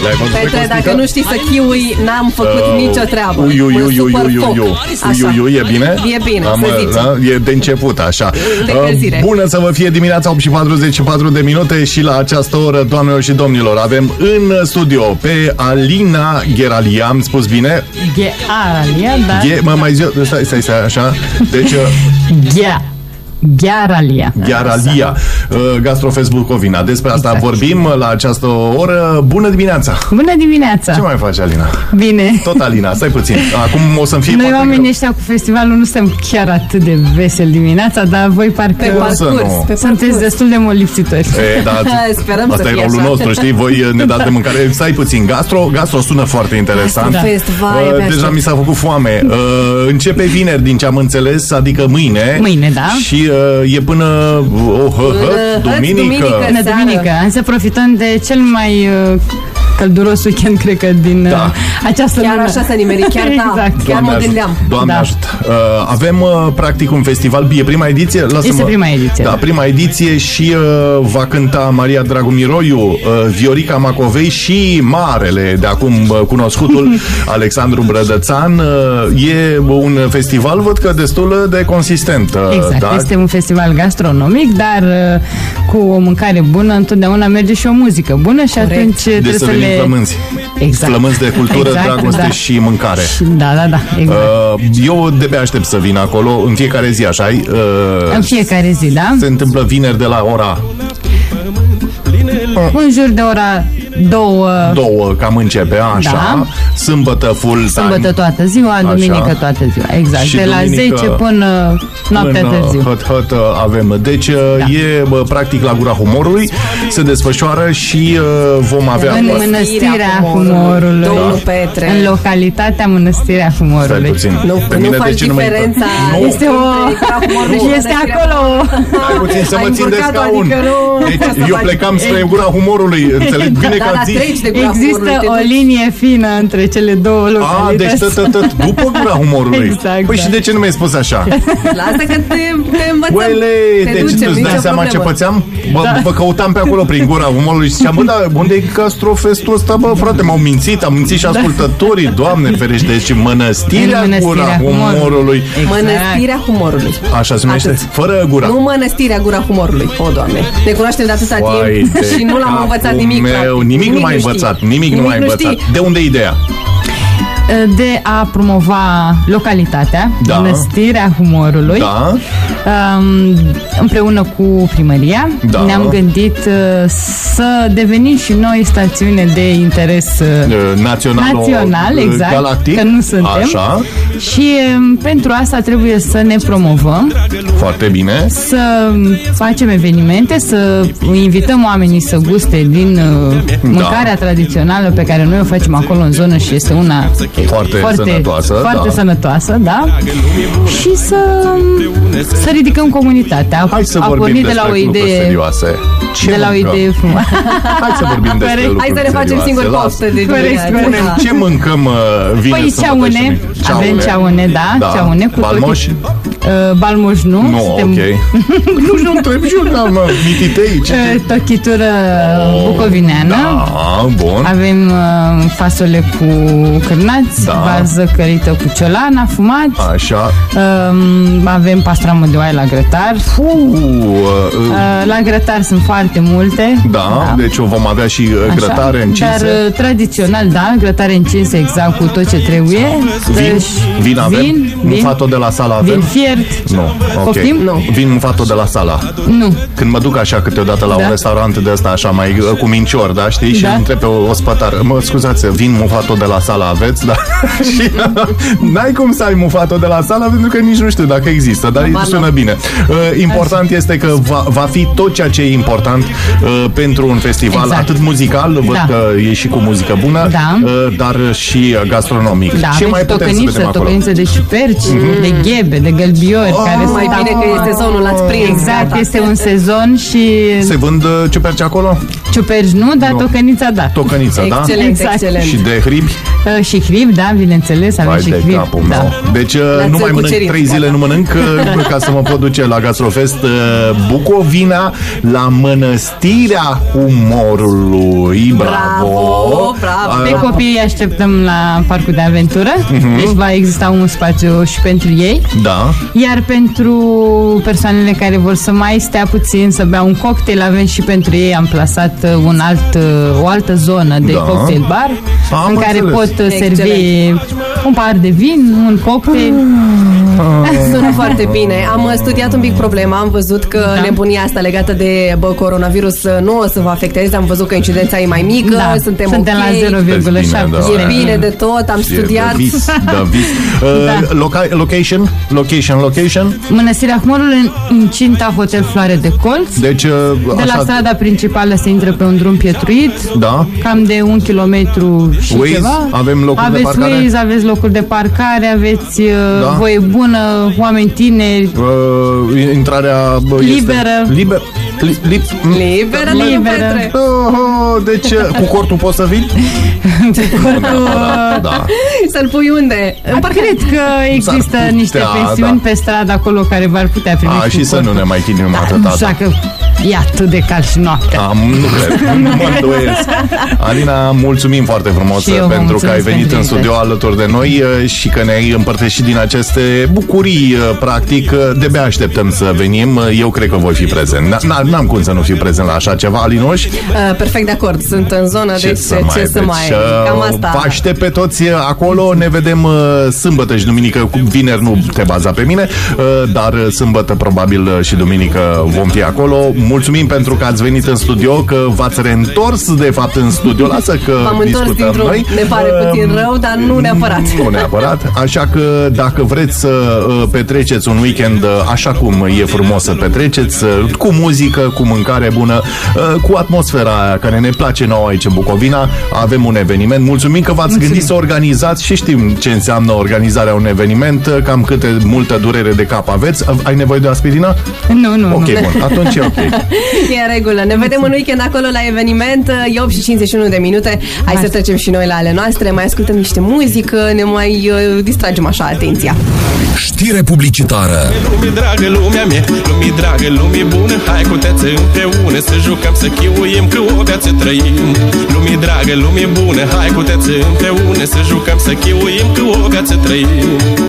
Petre, dacă nu știi să chiui, n-am făcut nicio treabă. E bine? E bine, să zicem. E de început, așa. Bună să vă fie dimineața, 8:44 de minute și la această oră, doamnelor și domnilor, avem în studio pe Alina Gheralia, am spus bine? Gheralia, da. Mă mai zi, stai, așa. Deci... Gheralia, Gastrofest Bucovina. Despre asta vorbim la această oră. Bună dimineața! Bună dimineața! Ce mai faci, Alina? Bine. Tot Alina, stai puțin. Acum o să-mi fie... Noi oamenii ăștia cu festivalul nu suntem chiar atât de veseli dimineața, dar voi parcă sunteți destul de molipsitori. Sperăm asta să fie e rolul așa. nostru, știi? Voi ne dați de mâncare. Stai puțin. Gastro sună foarte interesant. Deja mi s-a făcut foame. Începe vineri, din ce am înțeles, adică mâine. Mâine, da. Și e până duminică. Să profităm de cel mai călduros weekend, cred că, din această lună. Chiar așa s-a nimerit, chiar exact. Chiar mă gândeam. Doamne ajută. Avem, practic, un festival. E prima ediție? Este prima ediție. Da, prima ediție și va cânta Maria Dragomiroiu, Viorica Macovei și marele, de acum cunoscutul, Alexandru Brădățan. E un festival, văd că destul de consistent. Exact, este un festival gastronomic, dar cu o mâncare bună întotdeauna merge și o muzică bună și atunci trebuie să le... flămânzi. Exact. Flămânzi de cultură, dragoste și mâncare. Da, exact. Eu de-abia aștept să vin acolo în fiecare zi, așa în fiecare zi, da? Se întâmplă vineri de la ora... În jur de ora 2 cam începe, așa. Da. Sâmbătă full time. Sâmbătă toată ziua, duminică toată ziua. Exact, și de la 10 până noaptea târziu. Avem. Deci e practic la Gura Humorului, se desfășoară și vom avea... În Mănăstirea Humorului. Domnul Petre. În localitatea Mănăstirea Humorului. Nu faci diferența. Este acolo. Hai puțin să mă țin de scaun. Deci eu plecam spre Gura Humorului. Înțeleg bine că ați zis. Există o linie fină între cele două localități. Deci tot după Gura Humorului. Exact. Păi și de ce nu mi-ai spus așa? Lasă că te învățăm. Deci îți dai seama ce pățeam? Vă căutam pe acolo prin Gura Humorului și ziceam, dar unde e Gastrofestul ăsta, bă, frate? M-au mințit, am mințit și ascultătorii. Doamne ferește, deci Mănăstirea Gura Humorului. Mănăstirea Humorului. Așa se numește? Fără gura. Nu Mănăstirea Gura Humorului. O, Doamne. Ne cunoaștem de atâta timp și nu l-am învățat nimic. Nimic nu m-ai învățat. Nimic nu m-ai învățat. De unde e ideea? De a promova localitatea, Mănăstirea Humorului, împreună cu primăria, ne-am gândit să devenim și noi stațiune de interes național, exact, galactic, că nu suntem. Așa. Și pentru asta trebuie să ne promovăm. Foarte bine. Să facem evenimente, să invităm oamenii să guste din mâncarea tradițională pe care noi o facem acolo în zonă și este una foarte sănătoasă, da? Și să ridicăm comunitatea. Hai să vorbim despre lucruri serioase. De la o idee frumoasă. Hai să vorbim despre lucruri serioase. Hai să ne facem singur poftă de dimineață. Ce mâncăm vineri? Păi ceaune. Avem ceaune, da. Ceaune cu balmoș? Balmoș nu. Nu, ok. Nu întreb și eu, mititei. Tochitură bucovineană. Da, bun. Avem fasole cu cârnați, varză cărită cu ciolan afumat. Așa. Avem pastramă de oaie la grătar. La grătar sunt foarte multe. Da, deci vom avea și grătare încinse. Dar tradițional, grătare încinse exact cu tot ce trebuie. Vin avem? Mufato de la Sala avem? Vin fiert. Nu, ok. Vin mufato de la Sala. Nu. Când mă duc așa câteodată la un restaurant de ăsta așa mai cu mincior, da, știi? Și îl întreb pe o spătară. Mă scuzați, vin mufato de la Sala aveți? Da. Și n-ai cum să ai mufato de la Sala pentru că nici nu știu dacă există, dar sună bine. Important este că va fi tot ceea ce e important pentru un festival, atât muzical, văd că e și cu muzică bună, dar și gastronomic. Ce mai putem să vedem acolo? Tocăniță de șiperci, de ghebe, de gălbiori, care mai bine că este sezonul, l-ați prins. Exact, este un sezon și... Se vând ciuperci acolo? Ciuperci nu, dar tocănița da. Tocănița, da? Excelent. Și de hribi? Și hribi, da, bineînțeles, avem și hribi. Deci nu mai mănânc 3 zile, nu mănânc ca să mă pot duce la Gastrofest Bucovina, la Mănăstirea Humorului. Bravo! copiii așteptăm la parcul de aventură. Deci va exista un spațiu și pentru ei. Da. Iar pentru persoanele care vor să mai stea puțin, să bea un cocktail, avem și pentru ei, am plasat o altă zonă de cocktail bar în care pot servi un pahar de vin, un cocktail. Sună foarte bine. Am studiat un pic problema, am văzut că nebunia asta legată de coronavirus nu o să vă afecteze, am văzut că incidența e mai mică, suntem la 0,7. E bine de tot, am studiat. Location? Mănăstirea Ahmorului, în incinta Hotel Floare de Colț. Deci, de la strada principală se intră pe un drum pietruit. Da. Cam de 1 kilometru și ceva. Avem locuri de parcare? Aveți locuri de parcare, aveți voie bună, oameni tineri. Intrarea liberă. Liberă. Deci, cu cortul poți să vii? Să-l pui unde? Cred că există niște pensiuni pe stradă acolo care v-ar putea primi. Și să nu ne mai chinim atâta. Nu știu că e atât de cald și noaptea. Nu cred, mă îndoiesc. Alina, mulțumim foarte frumos pentru că ai venit în studio alături de noi și că ne-ai împărtășit din aceste bucurii, practic. De-abia așteptăm să venim. Eu cred că voi fi prezent. N-am cum să nu fiu prezent la așa ceva, Alinuș. Perfect de acord, sunt în zonă, deci ce să mai... Cam asta. Vă aștept pe toți acolo, ne vedem sâmbătă și duminică, vineri nu te baza pe mine, dar sâmbătă probabil și duminică vom fi acolo. Mulțumim pentru că ați venit în studio, că v-ați reîntors de fapt în studio. Lasă că am întors din drum, ne pare puțin rău, dar nu neapărat. Nu neapărat, așa că dacă vreți să petreceți un weekend așa cum e frumos să petreceți, cu muzică, cu mâncare bună, cu atmosfera aia care ne place nouă aici în Bucovina, avem un eveniment. Mulțumim că v-ați gândit să organizați și știm ce înseamnă organizarea unui eveniment, cam câte multă durere de cap aveți. Ai nevoie de aspirină? Nu. Ok, bun, atunci e ok. E în regulă. Ne vedem în weekend acolo la eveniment. E 8 și 51 de minute. Hai să trecem și noi la ale noastre. Mai ascultăm niște muzică, ne mai distragem așa atenția. Știre publicitară. Lumii dragă, lumea mea, lumii dragă, lumii bună. Hai cu teță împreună să jucăm, să chiuim, că o viață trăim. Lumii dragă, lumii bună. Hai cu teță împreună să jucăm, să chiuim, că o viață trăim.